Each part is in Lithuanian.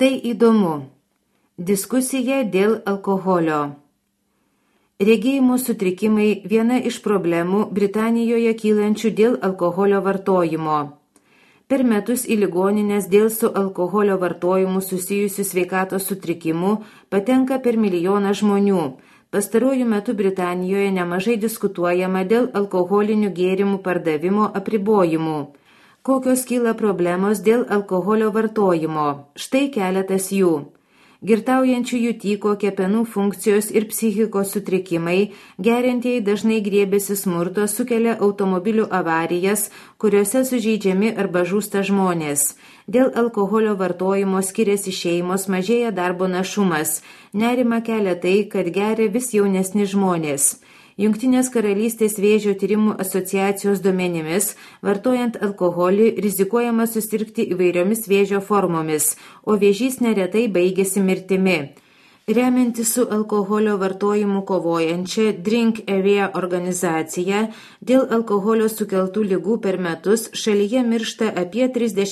Štai įdomu. Diskusija dėl alkoholio. Regėjimo sutrikimai viena iš problemų Britanijoje kylančių dėl alkoholio vartojimo. Per metus į ligonines dėl su alkoholio vartojimu susijusių sveikatos sutrikimų patenka per 1 milijoną žmonių. Pastaruoju metu Britanijoje nemažai diskutuojama dėl alkoholinių gėrimų pardavimo apribojimų. Kokios kyla problemos dėl alkoholio vartojimo? Štai keletas jų. Girtaujančiųjų tyko, kepenų funkcijos ir psichikos sutrikimai, geriantieji dažnai griebiasi smurto, sukelia automobilių avarijas, kuriuose sužeidžiami arba žūsta žmonės. Dėl alkoholio vartojimo skiriasi šeimos, mažėja darbo našumas. Nerima kelia tai, kad geria vis jaunesni žmonės. Jungtinės karalystės vėžio tyrimų asociacijos duomenimis, vartojant alkoholį rizikuojama susirgti įvairiomis vėžio formomis, o vėžys neretai baigėsi mirtimi. Remiantis su alkoholio vartojimu kovojančia Drink Aware organizacija, dėl alkoholio sukeltų ligų per metus šalyje miršta apie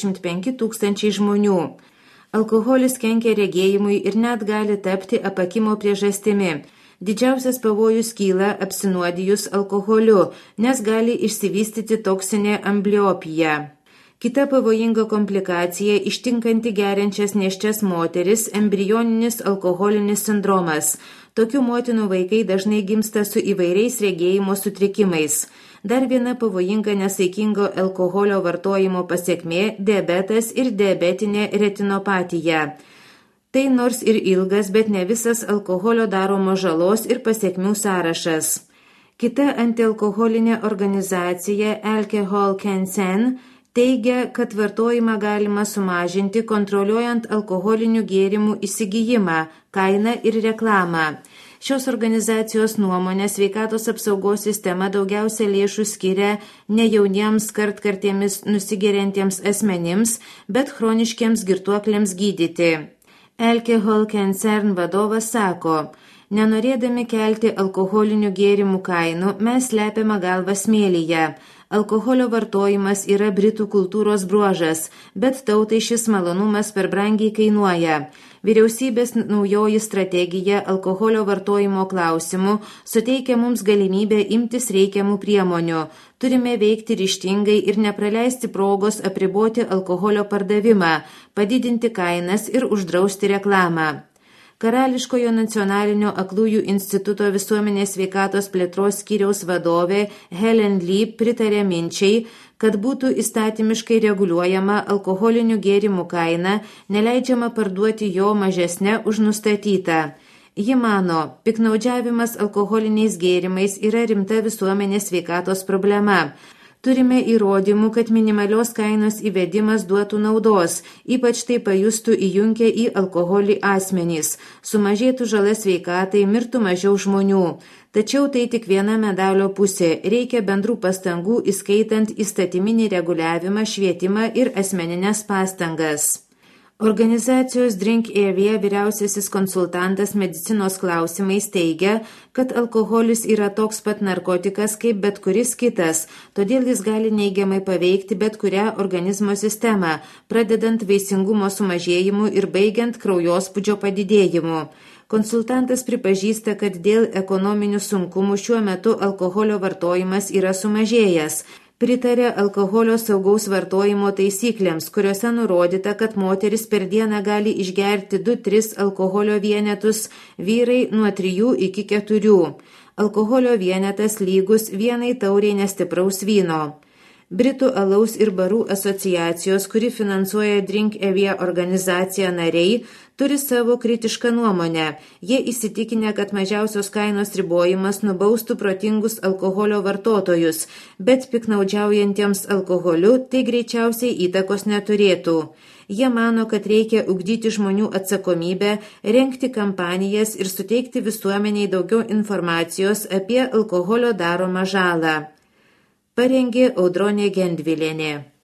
35 000 žmonių. Alkoholis kenkia regėjimui ir net gali tapti apakimo priežastimi. Didžiausias pavojus kyla apsinuodijus alkoholiu, nes gali išsivystyti toksinė ambliopija. Kita pavojinga komplikacija ištinkanti geriančias nėščias moteris – embrioninis alkoholinis sindromas. Tokių motinų vaikai dažnai gimsta su įvairiais regėjimo sutrikimais. Dar viena pavojinga nesaikingo alkoholio vartojimo pasekmė – diabetas ir diabetinė retinopatija. Tai nors ir ilgas, bet ne visas alkoholio daromo žalos ir pasekmių sąrašas. Kita antialkoholinė organizacija Alcohol Concern teigia, kad vartojimą galima sumažinti kontroliuojant alkoholinių gėrimų įsigijimą, kainą ir reklamą. Šios organizacijos nuomonė sveikatos apsaugos sistema daugiausia lėšų skiria ne jauniems kartkartėmis nusigeriantiems asmenims, bet chroniškiems girtuokliams gydyti. Alcohol Concern vadovas sako, nenorėdami kelti alkoholinių gėrimų kainų, mes slepiame galvą smėlyje. Alkoholio vartojimas yra britų kultūros bruožas, bet tautai šis malonumas per brangiai kainuoja. Vyriausybės naujoji strategija alkoholio vartojimo klausimų suteikia mums galimybę imtis reikiamų priemonių. Turime veikti ryžtingai ir nepraleisti progos apriboti alkoholio pardavimą, padidinti kainas ir uždrausti reklamą. Karališkojo nacionalinio aklųjų instituto visuomenės sveikatos plėtros skyriaus vadovė Helen Lee pritarė minčiai, kad būtų įstatymiškai reguliuojama alkoholinių gėrimų kaina, neleidžiama parduoti jo mažesnę už nustatytą. Ji mano, piknaudžiavimas alkoholiniais gėrimais yra rimta visuomenės sveikatos problema. Turime įrodymų, kad minimalios kainos įvedimas duotų naudos, ypač tai pajustų įjunkę į alkoholį asmenys, sumažėtų žala sveikatai, mirtų mažiau žmonių. Tačiau tai tik viena medalio pusė, reikia bendrų pastangų, įskaitant įstatyminį reguliavimą, švietimą ir asmeninės pastangas. Organizacijos Drink Aware vyriausiasis konsultantas medicinos klausimais teigia, kad alkoholis yra toks pat narkotikas kaip bet kuris kitas, todėl jis gali neigiamai paveikti bet kurią organizmo sistemą, pradedant vaisingumo sumažėjimu ir baigiant kraujospūdžio padidėjimu. Konsultantas pripažįsta, kad dėl ekonominių sunkumų šiuo metu alkoholio vartojimas yra sumažėjęs. Pritarė alkoholio saugaus vartojimo taisyklėms, kuriuose nurodyta, kad moteris per dieną gali išgerti 2-3 alkoholio vienetus, vyrai nuo 3 iki 4. Alkoholio vienetas lygus 1 taurei nestipraus vyno. Britų alaus ir barų asociacijos, kuri finansuoja Drink Aware organizaciją nariai, turi savo kritišką nuomonę. Jie įsitikinę, kad mažiausios kainos ribojimas nubaustų protingus alkoholio vartotojus, bet piknaudžiaujantiems alkoholiu tai greičiausiai įtakos neturėtų. Jie mano, kad reikia ugdyti žmonių atsakomybę, rengti kampanijas ir suteikti visuomeniai daugiau informacijos apie alkoholio daromą žalą. Parengė Audronė Gendvilienė.